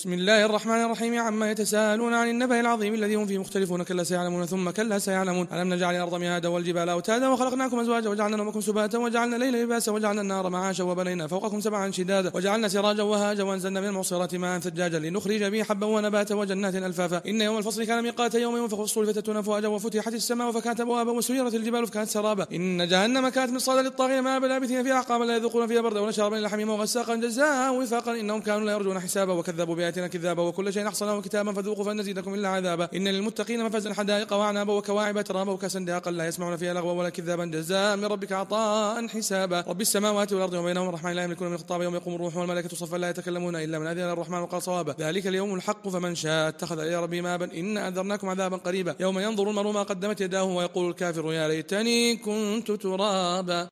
بسم الله الرحمن الرحيم. عما يتساءلون عن النبأ العظيم الذي هم فيه مختلفون كلا سيعلمون ثم كلا سيعلمون. ألم نجعل الأرض مهادا والجبال أوتادا وخلقناكم أزواجا وجعلنا نومكم سباتا وجعلنا الليل لباسا وجعلنا النهار معاشا وبنينا فوقكم سبعا شدادا وجعلنا سراجا وهاجا وأنزلنا من المعصرات ماء ثجاجا لنخرج به حبا ونباتا وجنات ألفافا. إن يوم الفصل كان ميقاتا يوم ينفخ في الصور فتأتون أفواجا وفتحت السماء فكانت أبوابا وسيرت الجبال فكانت سرابا. إن جهنم كانت مرصادا للطاغين مآبا لابثين فيها أحقابا لا يذوقون فيها بردا ولا شرابا إلا حميما وغساقا جزاء وفاقا. إنهم كانوا لا يرجون حسابا وكذبوا بآياتنا كذابا وكل شيء أحصناه كتابا فذوقوا فلن نزيدكم إلا عذابا. إن للمتقين مفازا حدائق وأعنابا وكواعب أترابا وكأسا دهاقا لا يسمعون فيها لغوا ولا كذابا جزاء من ربك عطاء حسابا. رب السماوات والأرض وبينهما الرحمن لا يملكون من خطاب يوم يقوم الروح والملائكة صفا لا يتكلمون إلا من أذن الرحمن وقال صوابا. ذلك اليوم الحق فمن شاء اتخذ إلى ربه مآبا. إن أنذرناكم عذابا قريبا يوم ينظر المرء ما قدمت يداه ويقول الكافر يا ليتني كنت ترابا.